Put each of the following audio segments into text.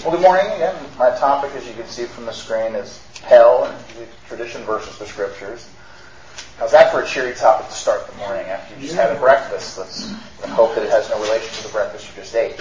Well, good morning again. My topic, as you can see from the screen, is hell and tradition versus the scriptures. How's that for a cheery topic to start the morning after you just had a breakfast? Let's hope that it has no relation to the breakfast you just ate.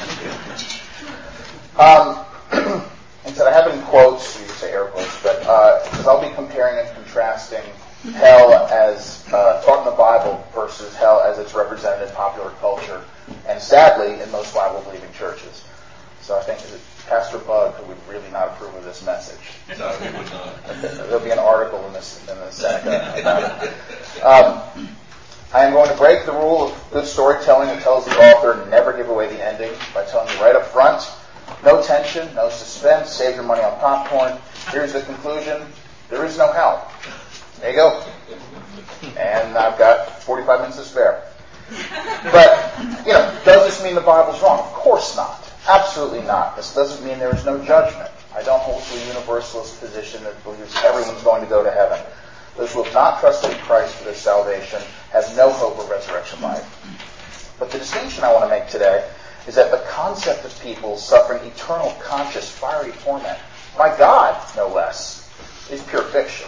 And so I have in quotes, you can say air quotes, but because I'll be comparing and contrasting hell as taught in the Bible versus hell as it's represented in popular culture, and sadly, in most Bible-believing churches. So I think Pastor Bug would really not approve of this message. No, he would not. There'll be an article in the Seneca about it. I am going to break the rule of good storytelling that tells the author never give away the ending by telling you right up front, no tension, no suspense, save your money on popcorn. Here's the conclusion. There is no hell. There you go. And I've got 45 minutes to spare. But, does this mean the Bible's wrong? Of course not. Absolutely not. This doesn't mean there is no judgment. I don't hold to a universalist position that believes everyone's going to go to heaven. Those who have not trusted in Christ for their salvation have no hope of resurrection life. But the distinction I want to make today is that the concept of people suffering eternal, conscious, fiery torment, by God, no less, is pure fiction.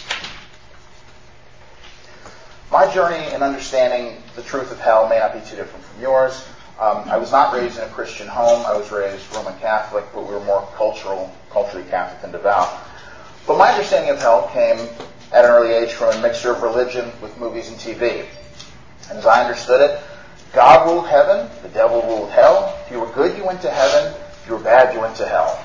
My journey in understanding the truth of hell may not be too different from yours. I was not raised in a Christian home. I was raised Roman Catholic, but we were more culturally Catholic than devout. But my understanding of hell came at an early age from a mixture of religion with movies and TV. And as I understood it, God ruled heaven, the devil ruled hell. If you were good, you went to heaven. If you were bad, you went to hell.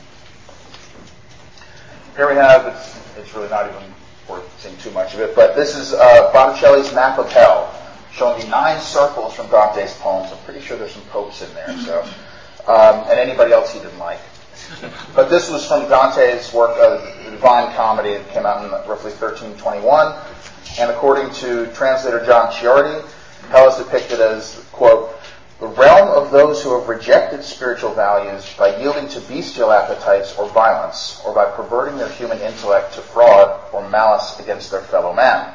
Here we have, it's really not even worth seeing too much of it, but this is Botticelli's map of hell, showing me 9 circles from Dante's poems. I'm pretty sure there's some popes in there, so and anybody else he didn't like. But this was from Dante's work, The Divine Comedy. It came out in roughly 1321. And according to translator John Ciardi, hell is depicted as, quote, the realm of those who have rejected spiritual values by yielding to bestial appetites or violence, or by perverting their human intellect to fraud or malice against their fellow man.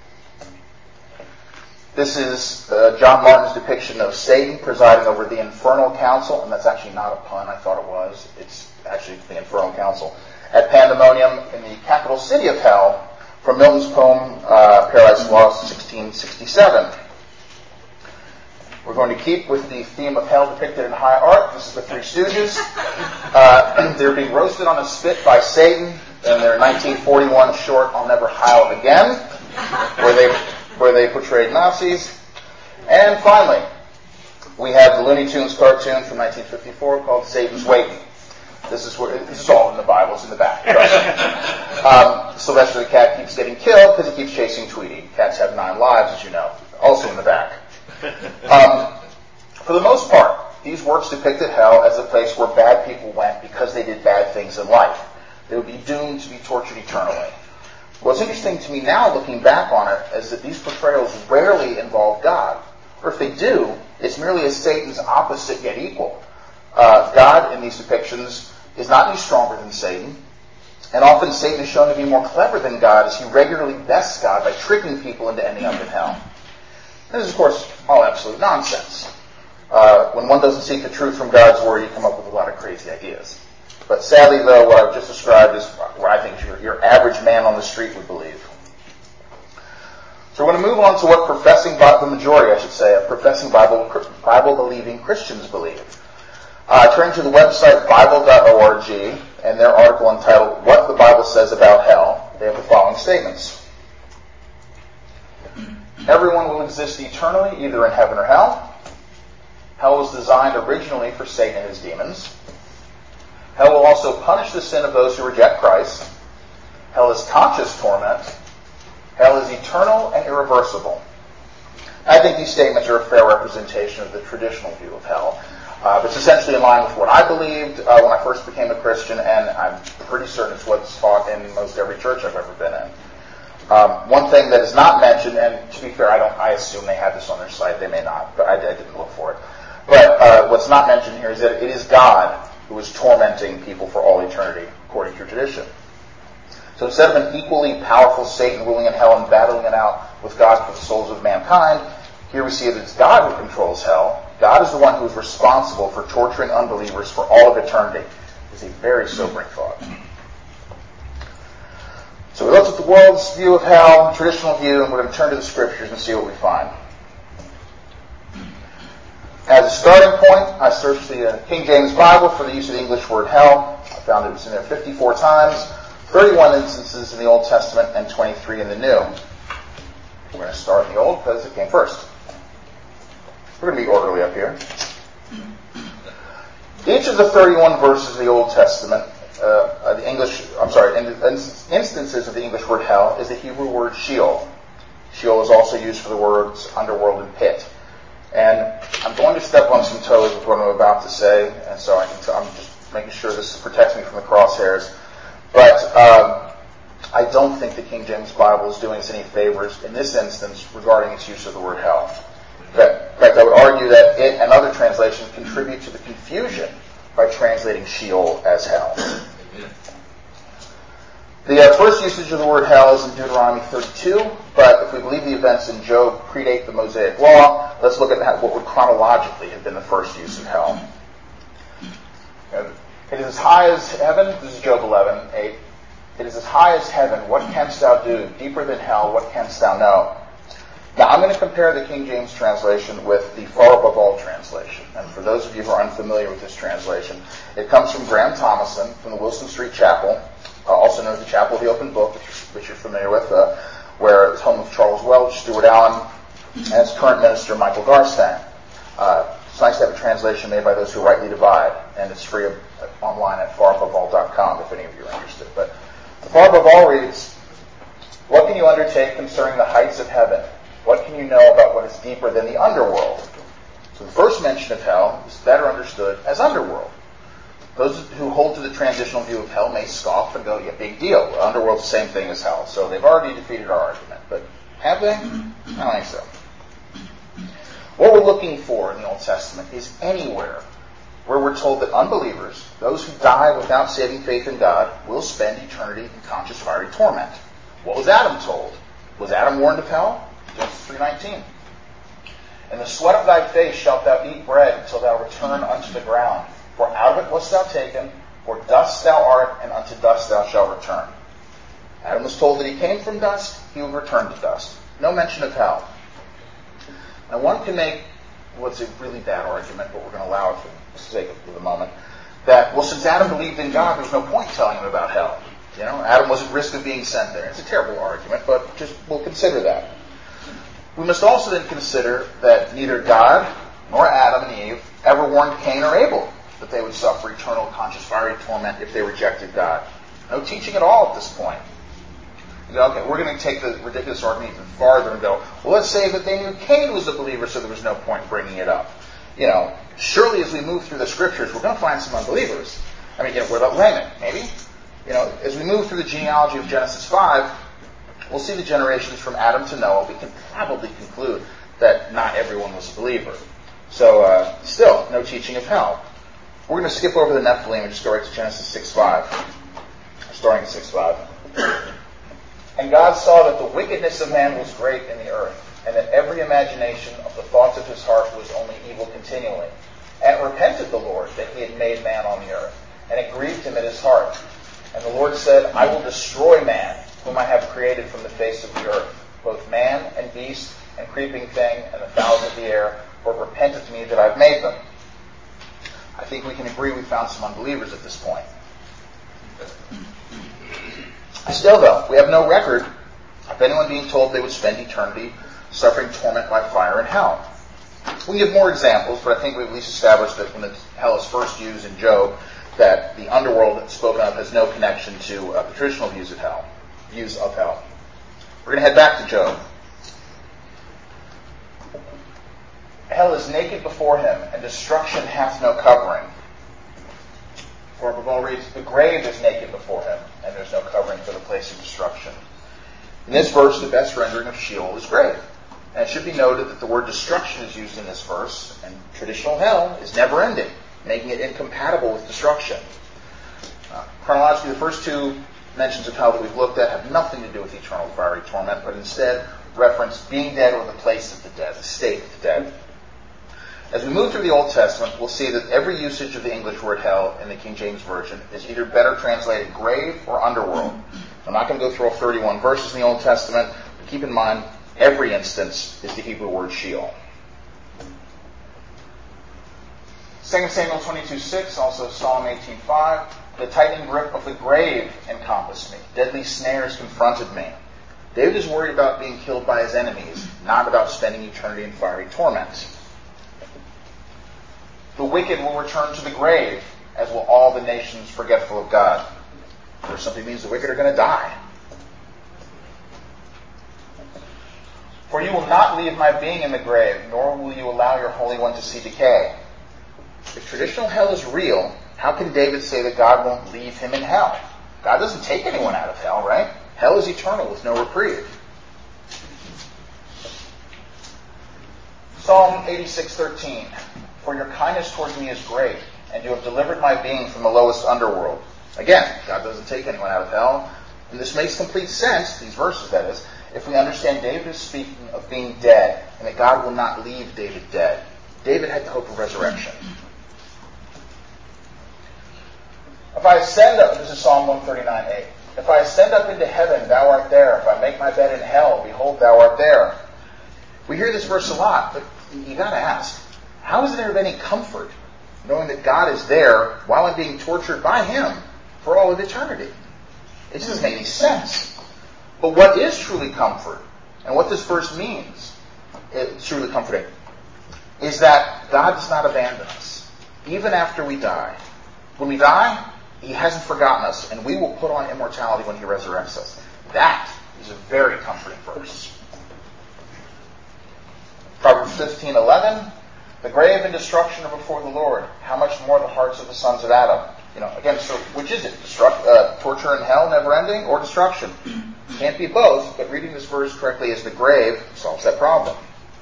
This is John Martin's depiction of Satan presiding over the Infernal Council, and that's actually not a pun, I thought it was. It's actually the Infernal Council, at Pandemonium in the capital city of hell, from Milton's poem Paradise Lost, 1667. We're going to keep with the theme of hell depicted in high art. This is the Three Stooges. They're being roasted on a spit by Satan in their 1941 short, I'll Never Howl Again, where they portrayed Nazis. And finally, we have the Looney Tunes cartoon from 1954 called Satan's Waiting. This is all in the Bible. It's in the back. Sylvester the cat keeps getting killed because he keeps chasing Tweety. Cats have 9 lives, as you know. Also in the back. For the most part, these works depicted hell as a place where bad people went because they did bad things in life. They would be doomed to be tortured eternally. What's interesting to me now, looking back on it, is that these portrayals rarely involve God. Or if they do, it's merely as Satan's opposite yet equal. God, in these depictions, is not any stronger than Satan. And often Satan is shown to be more clever than God, as he regularly bests God by tricking people into ending up in hell. This is, of course, all absolute nonsense. When one doesn't seek the truth from God's word, you come up with a lot of crazy ideas. But sadly, though, what I've just described is what I think your average man on the street would believe. So we're going to move on to what the majority of professing Bible-believing Christians believe. Turn to the website Bible.org and their article entitled, What the Bible Says About Hell. They have the following statements. Everyone will exist eternally, either in heaven or hell. Hell was designed originally for Satan and his demons. Hell will also punish the sin of those who reject Christ. Hell is conscious torment. Hell is eternal and irreversible. I think these statements are a fair representation of the traditional view of hell. It's essentially in line with what I believed when I first became a Christian, and I'm pretty certain it's what's taught in most every church I've ever been in. One thing that is not mentioned, and to be fair, I assume they have this on their site. They may not, but I didn't look for it. But what's not mentioned here is that it is God who is tormenting people for all eternity, according to tradition. So instead of an equally powerful Satan ruling in hell and battling it out with God for the souls of mankind, here we see that it's God who controls hell, God is the one who is responsible for torturing unbelievers for all of eternity. It's a very sobering thought. So we looked at the world's view of hell, traditional view, and we're going to turn to the scriptures and see what we find. As a starting point, I searched the King James Bible for the use of the English word hell. I found it was in there 54 times, 31 instances in the Old Testament, and 23 in the New. We're going to start in the Old because it came first. We're going to be orderly up here. Each of the 31 verses of the Old Testament, instances of the English word hell, is the Hebrew word Sheol. Sheol is also used for the words underworld and pit. And I'm going to step on some toes with what I'm about to say, and so I'm just making sure this protects me from the crosshairs. But I don't think the King James Bible is doing us any favors in this instance regarding its use of the word hell. In fact, I would argue that it and other translations contribute to the confusion by translating Sheol as hell. The first usage of the word hell is in Deuteronomy 32, but if we believe the events in Job predate the Mosaic Law, let's look at what would chronologically have been the first use of hell. It is as high as heaven, this is Job 11:8. It is as high as heaven, what canst thou do? Deeper than hell, what canst thou know? Now, I'm going to compare the King James translation with the Far Above All translation. And for those of you who are unfamiliar with this translation, it comes from Graham Thomason from the Wilson Street Chapel, also known as the Chapel of the Open Book, which you're familiar with, where it's home of Charles Welch, Stuart Allen, and its current minister, Michael Garstang. It's nice to have a translation made by those who rightly divide, and it's free online at faraboveall.com if any of you are interested. But the Far Above All reads, what can you undertake concerning the heights of heaven? What can you know about what is deeper than the underworld? So the first mention of hell is better understood as underworld. Those who hold to the transitional view of hell may scoff and go, yeah, big deal. The underworld's the same thing as hell. So they've already defeated our argument. But have they? I don't think so. What we're looking for in the Old Testament is anywhere where we're told that unbelievers, those who die without saving faith in God, will spend eternity in conscious fiery torment. What was Adam told? Was Adam warned of hell? Genesis 3:19. In the sweat of thy face shalt thou eat bread until thou return unto the ground. For out of it wast thou taken, for dust thou art, and unto dust thou shalt return. Adam was told that he came from dust, he would return to dust. No mention of hell. Now one can make what's a really bad argument, but we're going to allow it for the sake of the moment, that, well, since Adam believed in God, there's no point telling him about hell. You know, Adam was at risk of being sent there. It's a terrible argument, but we'll consider that. We must also then consider that neither God nor Adam and Eve ever warned Cain or Abel that they would suffer eternal conscious fiery torment if they rejected God. No teaching at all at this point. You go, okay, we're going to take the ridiculous argument even farther and go, well, let's say that they knew Cain was a believer, so there was no point in bringing it up. You know, surely as we move through the scriptures, we're going to find some unbelievers. I mean, what about Lamech? Maybe? You know, as we move through the genealogy of Genesis 5, we'll see the generations from Adam to Noah. We can probably conclude that not everyone was a believer. So, still, no teaching of hell. We're going to skip over the Nephilim and just go right to Genesis 6:5. Starting at 6:5. And God saw that the wickedness of man was great in the earth, and that every imagination of the thoughts of his heart was only evil continually. And it repented the Lord that he had made man on the earth, and it grieved him at his heart. And the Lord said, I will destroy man, whom I have created from the face of the earth, both man and beast, and creeping thing, and the fowls of the air, for it repenteth me that I've made them. I think we can agree we found some unbelievers at this point. Still, though, we have no record of anyone being told they would spend eternity suffering torment by fire in hell. We give more examples, but I think we've at least established that when hell is first used in Job, that the underworld that's spoken of has no connection to the traditional views of hell. We're going to head back to Job. Hell is naked before him, and destruction hath no covering. For above all reads, the grave is naked before him, and there's no covering for the place of destruction. In this verse, the best rendering of Sheol is grave. And it should be noted that the word destruction is used in this verse, and traditional hell is never ending, making it incompatible with destruction. Chronologically, the first two mentions of hell that we've looked at have nothing to do with eternal fiery torment, but instead reference being dead or the place of the dead, the state of the dead. As we move through the Old Testament, we'll see that every usage of the English word hell in the King James Version is either better translated grave or underworld. I'm not going to go through all 31 verses in the Old Testament, but keep in mind, every instance is the Hebrew word Sheol. 2 Samuel 22:6, also Psalm 18:5, the tightening grip of the grave encompassed me. Deadly snares confronted me. David is worried about being killed by his enemies, not about spending eternity in fiery torment. The wicked will return to the grave, as will all the nations forgetful of God. Or simply means the wicked are going to die. For you will not leave my being in the grave, nor will you allow your Holy One to see decay. If traditional hell is real, how can David say that God won't leave him in hell? God doesn't take anyone out of hell, right? Hell is eternal with no reprieve. Psalm 86:13. For your kindness towards me is great, and you have delivered my being from the lowest underworld. Again, God doesn't take anyone out of hell. And this makes complete sense, these verses that is, if we understand David is speaking of being dead, and that God will not leave David dead. David had the hope of resurrection. If I ascend up, this is Psalm 139:8. If I ascend up into heaven, thou art there. If I make my bed in hell, behold, thou art there. We hear this verse a lot, but you got to ask, how is there of any comfort knowing that God is there while I'm being tortured by him for all of eternity? It just doesn't make any sense. But what is truly comfort, and what this verse means, it's truly comforting, is that God does not abandon us, even after we die. When we die, he hasn't forgotten us, and we will put on immortality when he resurrects us. That is a very comforting verse. Proverbs 15:11, the grave and destruction are before the Lord. How much more the hearts of the sons of Adam? Again, so which is it? Torture in hell, never ending, or destruction? Can't be both, but reading this verse correctly as the grave solves that problem.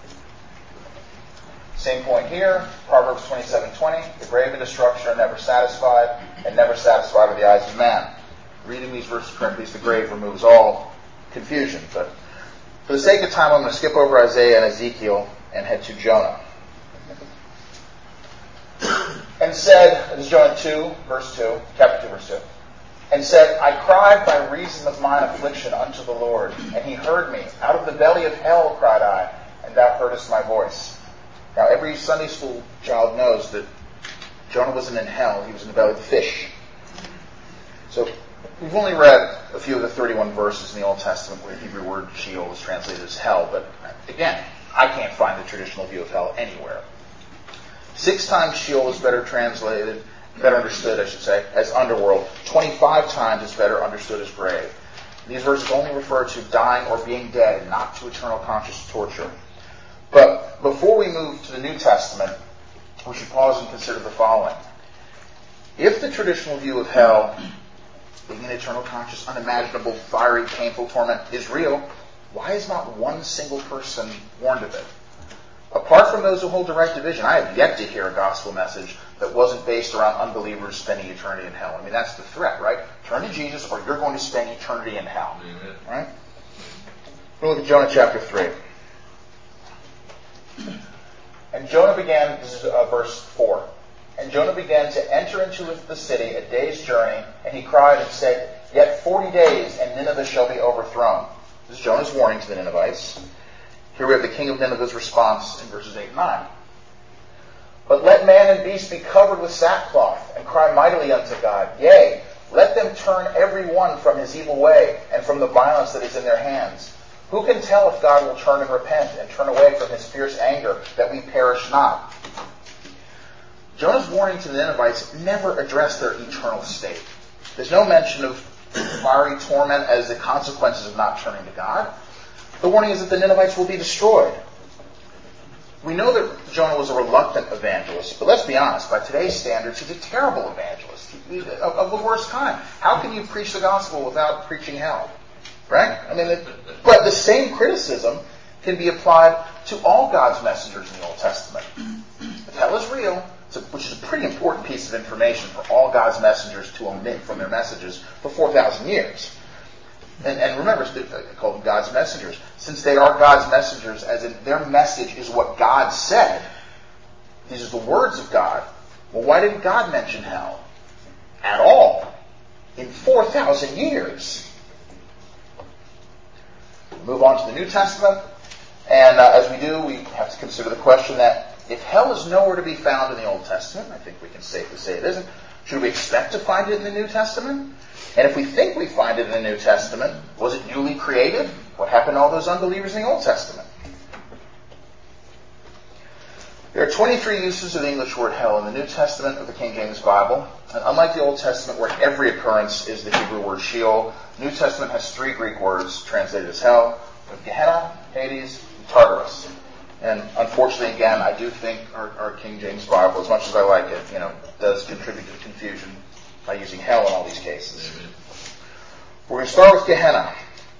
Same point here, Proverbs 27:20, the grave and destruction are never satisfied, and never satisfied are the eyes of man. Reading these verses correctly as the grave removes all confusion. But for the sake of time, I'm going to skip over Isaiah and Ezekiel and head to Jonah. And said, this is Jonah 2, verse 2, chapter 2, verse 2. And said, I cried by reason of mine affliction unto the Lord, and he heard me. Out of the belly of hell cried I, and thou heardest my voice. Now, every Sunday school child knows that Jonah wasn't in hell, he was in the belly of the fish. So, we've only read a few of the 31 verses in the Old Testament where the Hebrew word Sheol is translated as hell, but again, I can't find the traditional view of hell anywhere. 6 times Sheol is better translated, better understood, as underworld. 25 times it's better understood as grave. These verses only refer to dying or being dead, not to eternal conscious torture. But before we move to the New Testament, we should pause and consider the following. If the traditional view of hell, being an eternal conscious, unimaginable, fiery, painful torment, is real, why is not one single person warned of it? Apart from those who hold direct division, I have yet to hear a gospel message that wasn't based around unbelievers spending eternity in hell. I mean, that's the threat, right? Turn to Jesus or you're going to spend eternity in hell. Amen. Right? We'll look at Jonah chapter 3. And Jonah began, this is verse 4. And Jonah began to enter into the city a day's journey, and he cried and said, Yet 40 days, and Nineveh shall be overthrown. This is Jonah's warning to the Ninevites. Here we have the king of Nineveh's response in verses 8 and 9. But let man and beast be covered with sackcloth, and cry mightily unto God. Yea, let them turn every one from his evil way, and from the violence that is in their hands. Who can tell if God will turn and repent, and turn away from his fierce anger, that we perish not? Jonah's warning to the Ninevites never addressed their eternal state. There's no mention of fiery torment as the consequences of not turning to God. The warning is that the Ninevites will be destroyed. We know that Jonah was a reluctant evangelist, but let's be honest, by today's standards, he's a terrible evangelist, of the worst kind. How can you preach the gospel without preaching hell? Right? But the same criticism can be applied to all God's messengers in the Old Testament. If hell is real, which is a pretty important piece of information for all God's messengers to omit from their messages for 4,000 years. And remember, I call them God's messengers. Since they are God's messengers, as in their message is what God said, These are the words of God. Well, why didn't God mention hell at all in 4,000 years? Move on to the New Testament. And as we do, we have to consider the question that if hell is nowhere to be found in the Old Testament, I think we can safely say it isn't, should we expect to find it in the New Testament? And if we think we find it in the New Testament, was it newly created? What happened to all those unbelievers in the Old Testament? There are 23 uses of the English word hell in the New Testament of the King James Bible. And unlike the Old Testament, where every occurrence is the Hebrew word Sheol, the New Testament has 3 Greek words translated as hell, with Gehenna, Hades, and Tartarus. And unfortunately, again, I do think our King James Bible, as much as I like it, does contribute to the confusion by using hell in all these cases. Amen. We're going to start with Gehenna.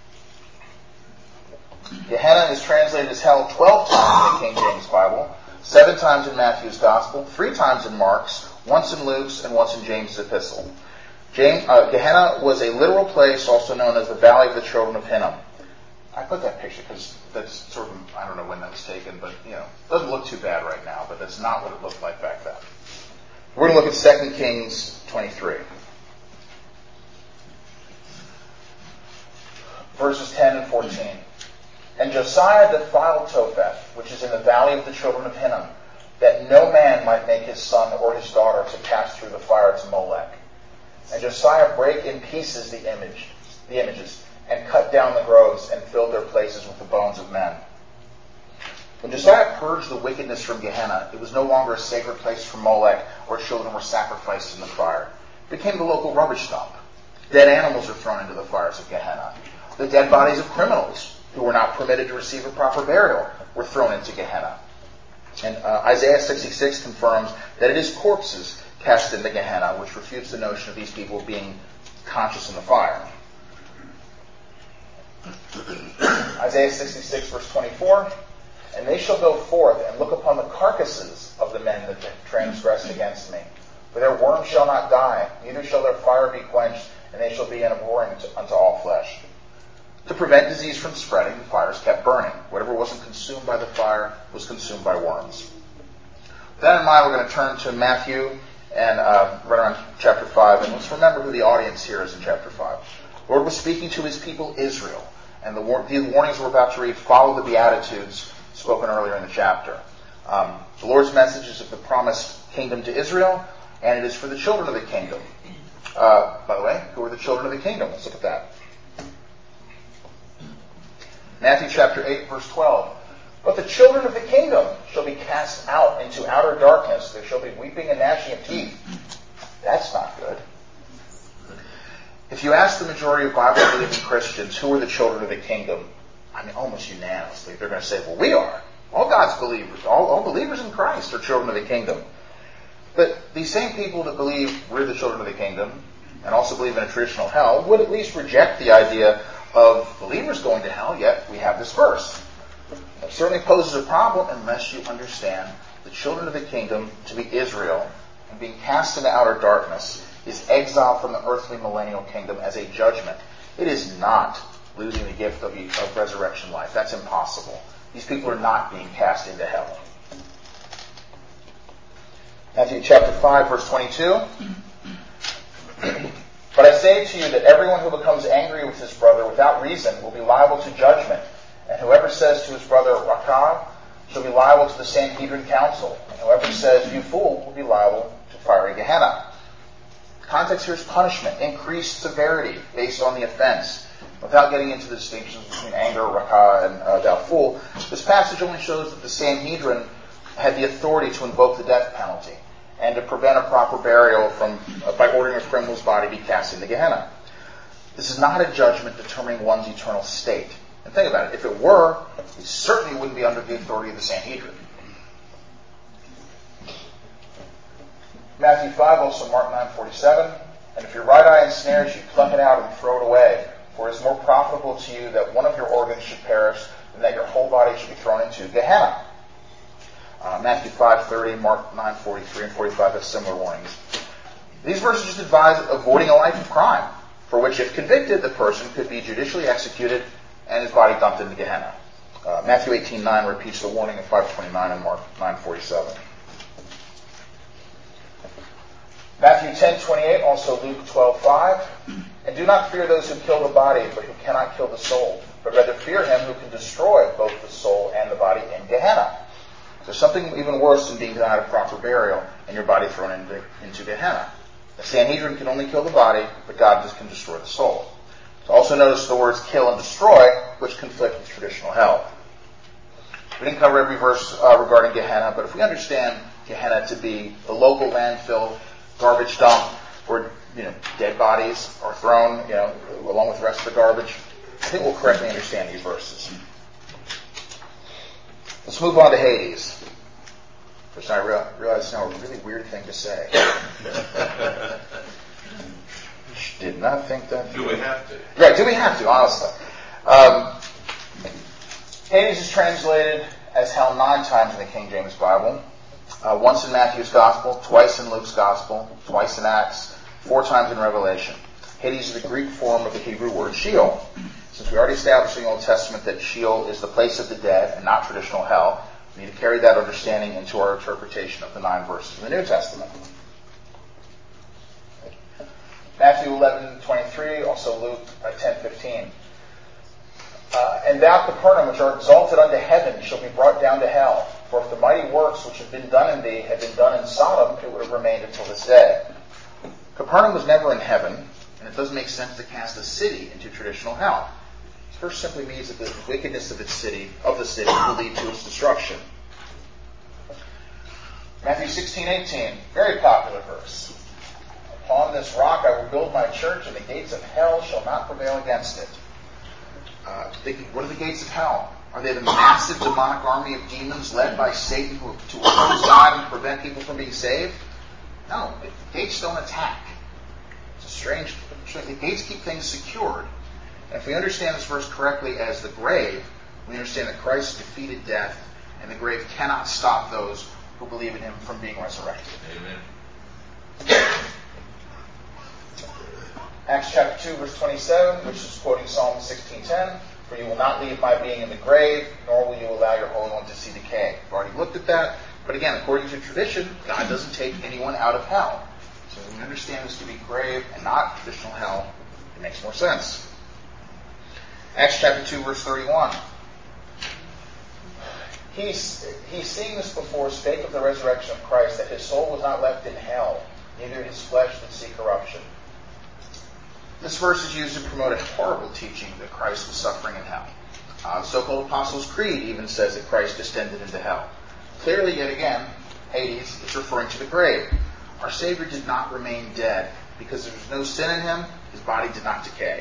Gehenna is translated as hell 12 times in the King James Bible, 7 times in Matthew's Gospel, 3 times in Mark's, once in Luke's, and once in James' Epistle. Gehenna was a literal place also known as the Valley of the Children of Hinnom. I put that picture because that's sort of, I don't know when that was taken, but, it doesn't look too bad right now, but that's not what it looked like back then. We're going to look at 2 Kings 23. Verses 10 and 14. And Josiah defiled Topheth, which is in the valley of the children of Hinnom, that no man might make his son or his daughter to pass through the fire to Molech. And Josiah brake in pieces the images, and cut down the groves, and filled their places with the bones of men. When Josiah purged the wickedness from Gehenna, it was no longer a sacred place for Molech, where children were sacrificed in the fire. It became the local rubbish dump. Dead animals are thrown into the fires of Gehenna. The dead bodies of criminals, who were not permitted to receive a proper burial, were thrown into Gehenna. And Isaiah 66 confirms that it is corpses cast into Gehenna, which refutes the notion of these people being conscious in the fire. Isaiah 66 verse 24, and they shall go forth and look upon the carcasses of the men that transgressed against me. For their worm shall not die, neither shall their fire be quenched, and they shall be an abhorring unto all flesh. To prevent disease from spreading, the fires kept burning. Whatever wasn't consumed by the fire was consumed by worms. With that in mind, we're going to turn to Matthew and right around chapter 5. And let's remember who the audience here is in chapter 5. The Lord was speaking to his people Israel. And the warnings we're about to read follow the Beatitudes spoken earlier in the chapter. The Lord's message is of the promised kingdom to Israel, and it is for the children of the kingdom. By the way, who are the children of the kingdom? Let's look at that. Matthew chapter 8, verse 12. But the children of the kingdom shall be cast out into outer darkness. There shall be weeping and gnashing of teeth. That's not good. If you ask the majority of Bible-believing Christians who are the children of the kingdom, almost unanimously, they're going to say, well, we are. All God's believers, all believers in Christ are children of the kingdom. But these same people that believe we're the children of the kingdom and also believe in a traditional hell would at least reject the idea of believers going to hell, yet we have this verse. It certainly poses a problem unless you understand the children of the kingdom to be Israel, and being cast into outer darkness is exile from the earthly millennial kingdom as a judgment. It is not losing the gift of resurrection life. That's impossible. These people are not being cast into hell. Matthew chapter 5, verse 22. But I say to you that everyone who becomes angry with his brother without reason will be liable to judgment. And whoever says to his brother, Rakah, shall be liable to the Sanhedrin council. And whoever says, you fool, will be liable to fiery Gehenna. The context here is punishment, increased severity based on the offense. Without getting into the distinctions between anger, Rakah, and thou fool, this passage only shows that the Sanhedrin had the authority to invoke the death penalty and to prevent a proper burial by ordering a criminal's body be cast into Gehenna. This is not a judgment determining one's eternal state. And think about it. If it were, it certainly wouldn't be under the authority of the Sanhedrin. Matthew 5, also Mark 9:47. And if your right eye ensnares you, pluck it out and throw it away. For it is more profitable to you that one of your organs should perish than that your whole body should be thrown into Gehenna. Matthew 5:30, Mark 9:43 and 45 have similar warnings. These verses just advise avoiding a life of crime, for which, if convicted, the person could be judicially executed and his body dumped into Gehenna. Matthew 18:9 repeats the warning of 5:29 and Mark 9:47. Matthew 10:28, also Luke 12:5. And do not fear those who kill the body, but who cannot kill the soul, but rather fear him who can destroy both the soul and the body in Gehenna. There's something even worse than being denied a proper burial and your body thrown into Gehenna. The Sanhedrin can only kill the body, but God just can destroy the soul. So also notice the words kill and destroy, which conflict with traditional hell. We didn't cover every verse regarding Gehenna, but if we understand Gehenna to be the local landfill, garbage dump, where dead bodies are thrown, along with the rest of the garbage, I think we'll correctly understand these verses. Let's move on to Hades. First, I realized it's now a really weird thing to say. Did not think that. Do we have to? Right, do we have to, honestly? Hades is translated as hell 9 times in the King James Bible. Once in Matthew's Gospel, twice in Luke's Gospel, twice in Acts, 4 times in Revelation. Hades is the Greek form of the Hebrew word Sheol. Since we already established in the Old Testament that Sheol is the place of the dead and not traditional hell, we need to carry that understanding into our interpretation of the 9 verses in the New Testament. Matthew 11:23, also Luke 10:15. And thou, Capernaum, which art exalted unto heaven, shall be brought down to hell. For if the mighty works which have been done in thee had been done in Sodom, it would have remained until this day. Capernaum was never in heaven, and it doesn't make sense to cast a city into traditional hell. This verse simply means that the wickedness of the city will lead to its destruction. Matthew 16:18, very popular verse. Upon this rock I will build my church, and the gates of hell shall not prevail against it. What are the gates of hell? Are they the massive demonic army of demons led by Satan to oppose God and prevent people from being saved? No, the gates don't attack. It's a strange. The gates keep things secured. And if we understand this verse correctly as the grave, we understand that Christ defeated death, and the grave cannot stop those who believe in him from being resurrected. Amen. Acts chapter 2, verse 27, which is quoting Psalm 16:10, for you will not leave my being in the grave, nor will you allow your Holy One to see decay. We've already looked at that, but again, according to tradition, God doesn't take anyone out of hell. So when we understand this to be grave and not traditional hell, it makes more sense. Acts chapter 2, verse 31. He, seeing this before, spake of the resurrection of Christ, that his soul was not left in hell, neither his flesh did see corruption. This verse is used to promote a horrible teaching that Christ was suffering in hell. The so-called Apostles' Creed even says that Christ descended into hell. Clearly, yet again, Hades is referring to the grave. Our Savior did not remain dead. Because there was no sin in him, his body did not decay.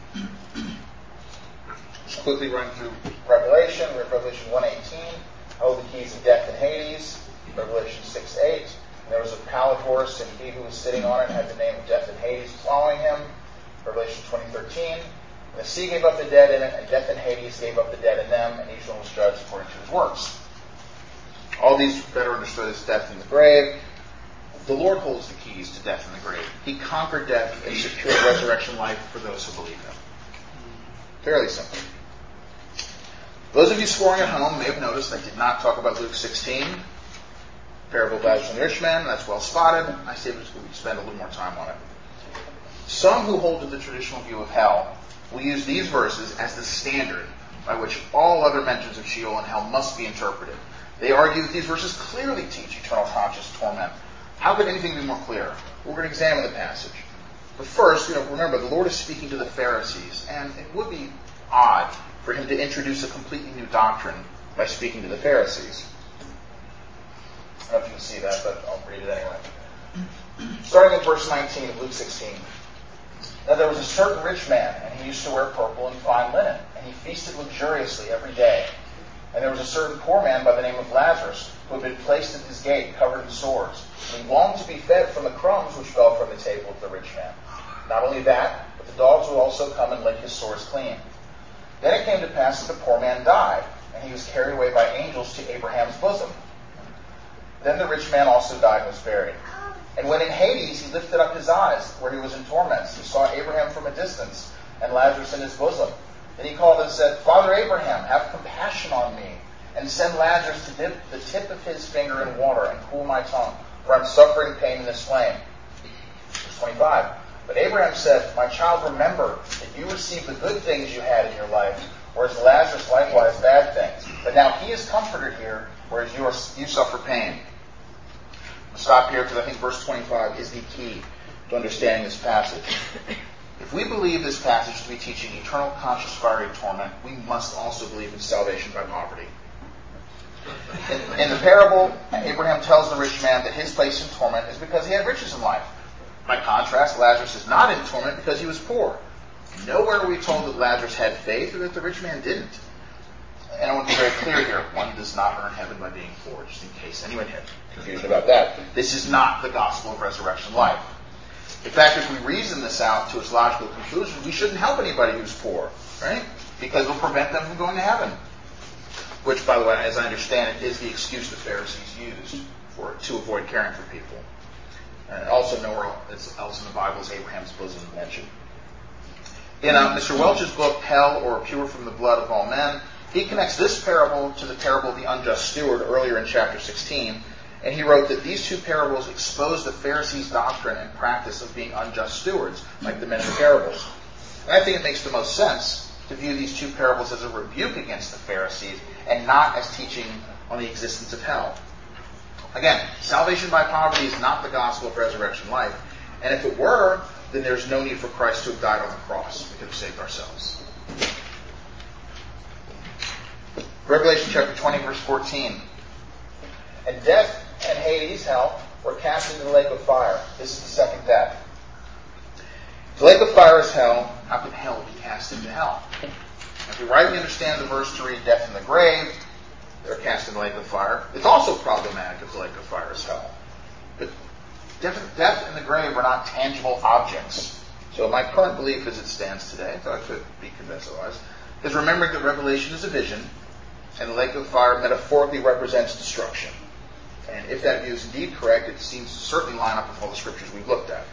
Just quickly run through Revelation. We have Revelation 1:18. Oh, the keys of death and Hades. Revelation 6:8. There was a pallid horse, and he who was sitting on it had the name of Death and Hades following him. Revelation 20:13. And the sea gave up the dead in it, and death and Hades gave up the dead in them, and each one was judged according to his works. All these better understood as death in the grave. The Lord holds the keys to death in the grave. He conquered death and secured resurrection life for those who believe him. Fairly simple. Those of you scoring at home may have noticed I did not talk about Luke 16. Parable of Lazarus and the rich man. That's well spotted. I say we spend a little more time on it. Some who hold to the traditional view of hell will use these verses as the standard by which all other mentions of Sheol and hell must be interpreted. They argue that these verses clearly teach eternal conscious torment. How could anything be more clear? We're going to examine the passage. But first, remember, the Lord is speaking to the Pharisees, and it would be odd for him to introduce a completely new doctrine by speaking to the Pharisees. I don't know if you can see that, but I'll read it anyway. Starting in verse 19 of Luke 16. Now there was a certain rich man, and he used to wear purple and fine linen, and he feasted luxuriously every day. And there was a certain poor man by the name of Lazarus, who had been placed at his gate, covered in sores. And he longed to be fed from the crumbs which fell from the table of the rich man. Not only that, but the dogs would also come and lick his sores clean. Then it came to pass that the poor man died, and he was carried away by angels to Abraham's bosom. Then the rich man also died and was buried. And when in Hades he lifted up his eyes, where he was in torments, and saw Abraham from a distance, and Lazarus in his bosom. Then he called and said, Father Abraham, have compassion on me, and send Lazarus to dip the tip of his finger in water and cool my tongue, for I am suffering pain in this flame. Verse 25. But Abraham said, my child, remember that you received the good things you had in your life, whereas Lazarus likewise bad things. But now he is comforted here, whereas you suffer pain. I'll stop here because I think verse 25 is the key to understanding this passage. If we believe this passage to be teaching eternal conscious fiery torment, we must also believe in salvation by poverty. In the parable, Abraham tells the rich man that his place in torment is because he had riches in life. By contrast, Lazarus is not in torment because he was poor. Nowhere are we told that Lazarus had faith or that the rich man didn't. And I want to be very clear here, one does not earn heaven by being poor, just in case anyone had confusion about that. This is not the gospel of resurrection life. In fact, if we reason this out to its logical conclusion, we shouldn't help anybody who's poor, right? Because it'll prevent them from going to heaven. Which, by the way, as I understand it, is the excuse the Pharisees used to avoid caring for people. And also nowhere else in the Bible is Abraham's bosom mentioned. In Mr. Welch's book, Hell or Pure from the Blood of All Men, he connects this parable to the parable of the unjust steward earlier in chapter 16, and he wrote that these two parables expose the Pharisees' doctrine and practice of being unjust stewards, like the men in the parables. And I think it makes the most sense to view these two parables as a rebuke against the Pharisees and not as teaching on the existence of hell. Again, salvation by poverty is not the gospel of resurrection life, and if it were, then there's no need for Christ to have died on the cross. We could have saved ourselves. Revelation chapter 20, verse 14. And death and Hades, hell, were cast into the lake of fire. This is the second death. If the lake of fire is hell, how can hell be cast into hell? If we rightly understand the verse to read death in the grave, they're cast in the lake of fire. It's also problematic if the lake of fire is hell. But death and the grave are not tangible objects. So my current belief as it stands today, though I could be convinced otherwise, is remembering that Revelation is a vision, and the lake of fire metaphorically represents destruction. And if that view is indeed correct, it seems to certainly line up with all the scriptures we've looked at.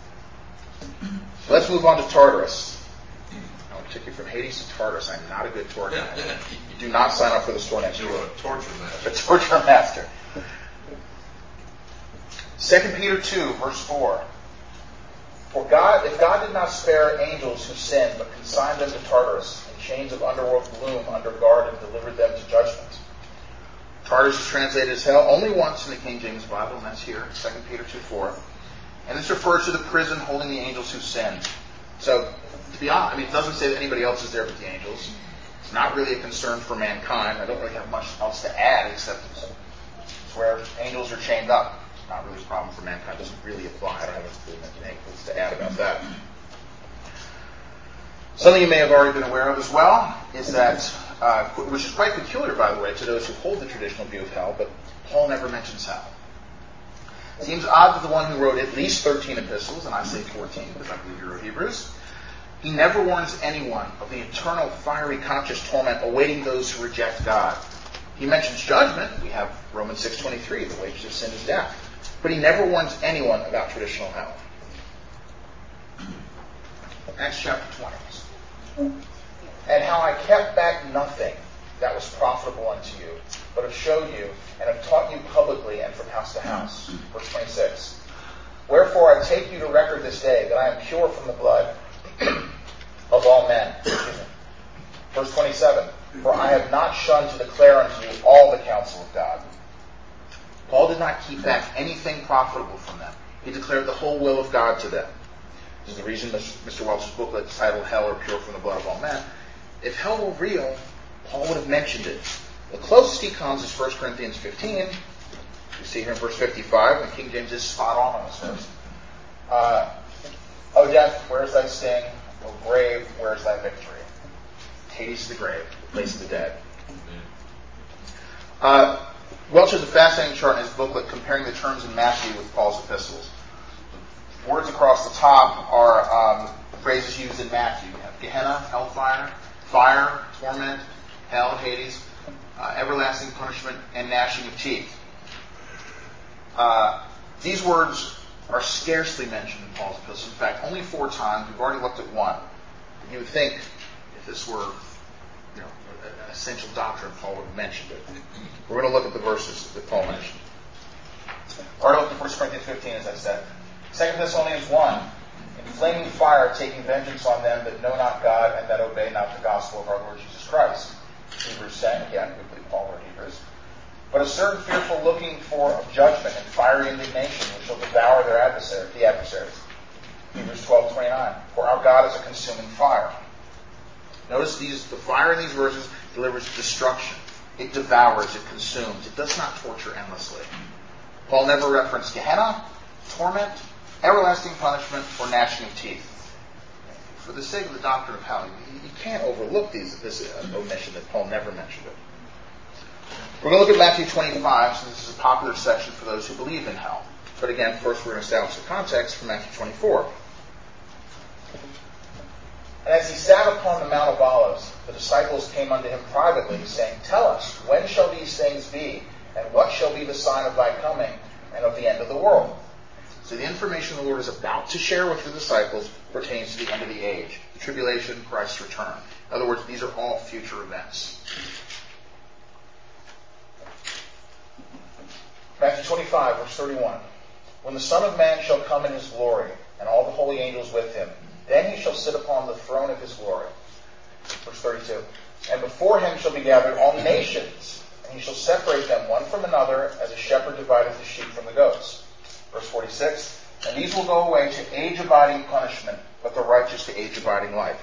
So let's move on to Tartarus. I want to take you from Hades to Tartarus. I'm not a good tour guide. You do not sign up for this tour next year. You're a torture master. A torture master. 2 Peter 2, verse 4. For God, if God did not spare angels who sinned, but consigned them to Tartarus in chains of underworld gloom under guard and delivered them to judgment. Tartarus is translated as hell only once in the King James Bible, and that's here, 2 Peter 2:4. And this refers to the prison holding the angels who sinned. So, to be honest, it doesn't say that anybody else is there but the angels. It's not really a concern for mankind. I don't really have much else to add except it's where angels are chained up. It's not really a problem for mankind. It doesn't really apply. I don't have anything to add about that. Something you may have already been aware of as well is that, which is quite peculiar, by the way, to those who hold the traditional view of hell, but Paul never mentions hell. It seems odd that the one who wrote at least 13 epistles, and I say 14 because I believe he wrote Hebrews, he never warns anyone of the eternal fiery conscious torment awaiting those who reject God. He mentions judgment. We have Romans 6:23, the wages of sin is death. But he never warns anyone about traditional hell. Acts chapter 20. And how I kept back nothing that was profitable unto you, but have showed you and have taught you publicly and from house to house. Verse 26. Wherefore I take you to record this day that I am pure from the blood of all men. Verse 27. For I have not shunned to declare unto you all the counsel of God. Paul did not keep back anything profitable from them. He declared the whole will of God to them. This is the reason Mr. Welch's booklet is titled Hell or Pure from the Blood of All Men. If hell were real, Paul would have mentioned it. The closest he comes is 1 Corinthians 15. You see here in verse 55, and King James is spot on this verse. O death, where is thy sting? O grave, where is thy victory? Hades is the grave, the place of the dead. Welch has a fascinating chart in his booklet comparing the terms in Matthew with Paul's epistles. Words across the top are phrases used in Matthew. You have Gehenna, hellfire, fire, torment, hell, Hades, everlasting punishment, and gnashing of teeth. These words are scarcely mentioned in Paul's epistles. In fact, only 4 times. We've already looked at one. You would think if this were an essential doctrine, Paul would have mentioned it. We're going to look at the verses that Paul mentioned. Already looked at 1 Corinthians 15, as I said. 2 Thessalonians 1, in flaming fire taking vengeance on them that know not God and that obey not the gospel of our Lord Jesus Christ. Hebrews 10, again, we believe Paul wrote Hebrews. But a certain fearful looking for of judgment and fiery indignation which shall devour the adversaries. Hebrews 12:29. For our God is a consuming fire. Notice the fire in these verses delivers destruction. It devours, it consumes. It does not torture endlessly. Paul never referenced Gehenna, torment, everlasting punishment, or gnashing of teeth. For the sake of the doctrine of hell, you can't overlook this omission that Paul never mentioned it. We're going to look at Matthew 25, since this is a popular section for those who believe in hell. But again, first we're going to establish the context from Matthew 24. And as he sat upon the Mount of Olives, the disciples came unto him privately, saying, Tell us, when shall these things be? And what shall be the sign of thy coming and of the end of the world? So the information the Lord is about to share with the disciples pertains to the end of the age, the tribulation, Christ's return. In other words, these are all future events. Matthew 25, verse 31. When the Son of Man shall come in his glory, and all the holy angels with him, then he shall sit upon the throne of his glory. Verse 32. And before him shall be gathered all nations, and he shall separate them one from another, as a shepherd divideth the sheep from the goats. Verse 46. And these will go away to age-abiding punishment, but the righteous to age-abiding life.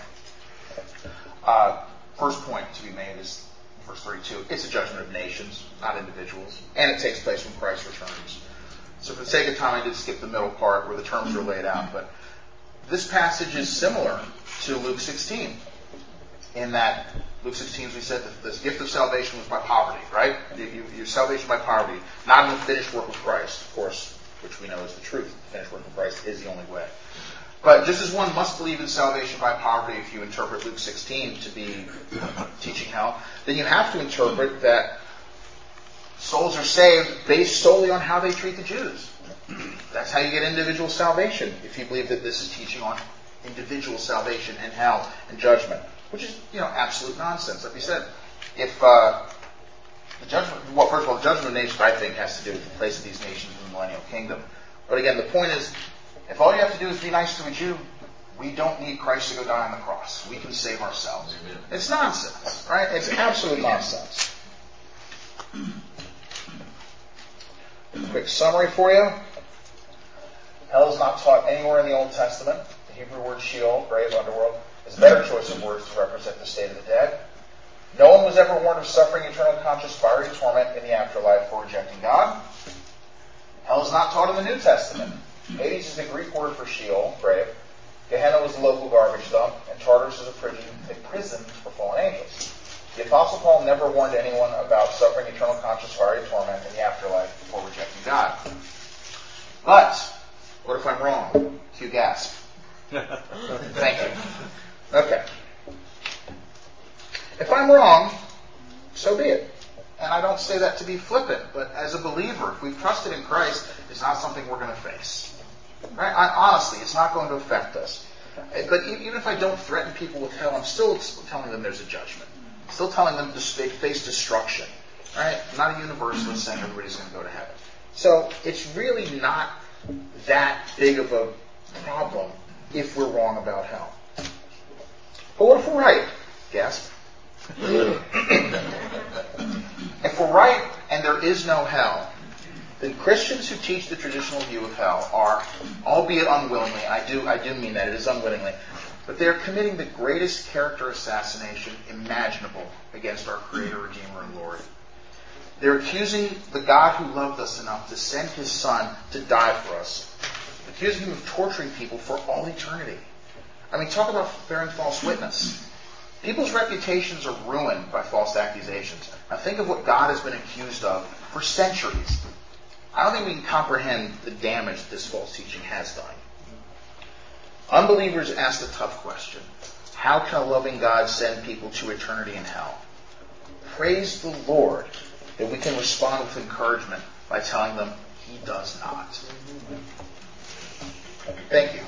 First point to be made is verse 32. It's a judgment of nations, not individuals, and it takes place when Christ returns. So for the sake of time, I did skip the middle part where the terms are laid out, but this passage is similar to Luke 16, in that Luke 16, as we said, the gift of salvation was by poverty, right? Your salvation by poverty, not in the finished work of Christ, of course, which we know is the truth. The finished work of Christ is the only way. But just as one must believe in salvation by poverty if you interpret Luke 16 to be teaching hell, then you have to interpret that souls are saved based solely on how they treat the Jews. That's how you get individual salvation, if you believe that this is teaching on individual salvation and hell and judgment, which is, absolute nonsense. Like we said, if the judgment of nations, I think, has to do with the place of these nations in the millennial kingdom. But again, the point is, if all you have to do is be nice to a Jew, we don't need Christ to go die on the cross. We can save ourselves. Amen. It's nonsense, right? It's absolute nonsense. A quick summary for you. Hell is not taught anywhere in the Old Testament. The Hebrew word Sheol, grave, underworld, is a better choice of words to represent the state of the dead. No one was ever warned of suffering eternal conscious fiery torment in the afterlife for rejecting God. Hell is not taught in the New Testament. Hades is the Greek word for Sheol, grave. Gehenna was the local garbage dump, and Tartarus is a prison for fallen angels. The Apostle Paul never warned anyone about suffering eternal conscious fiery torment in the afterlife for rejecting God. But, what if I'm wrong? Cue gasp. Thank you. Okay. If I'm wrong, so be it. And I don't say that to be flippant, but as a believer, if we've trusted in Christ, it's not something we're going to face. Right? Honestly, it's not going to affect us. But even if I don't threaten people with hell, I'm still telling them there's a judgment. I'm still telling them they face destruction. Right? I'm not a universalist saying everybody's going to go to heaven. So it's really not that big of a problem if we're wrong about hell. But what if we're right? Gasp. If we're right and there is no hell, then Christians who teach the traditional view of hell are, albeit unwillingly, I do mean that, it is unwillingly, but they're committing the greatest character assassination imaginable against our Creator, Redeemer, and Lord. They're accusing the God who loved us enough to send His Son to die for us, accusing Him of torturing people for all eternity. I mean, talk about bearing false witness. People's reputations are ruined by false accusations. Now think of what God has been accused of for centuries. I don't think we can comprehend the damage this false teaching has done. Unbelievers ask the tough question: how can a loving God send people to eternity in hell? Praise the Lord that we can respond with encouragement by telling them He does not. Thank you.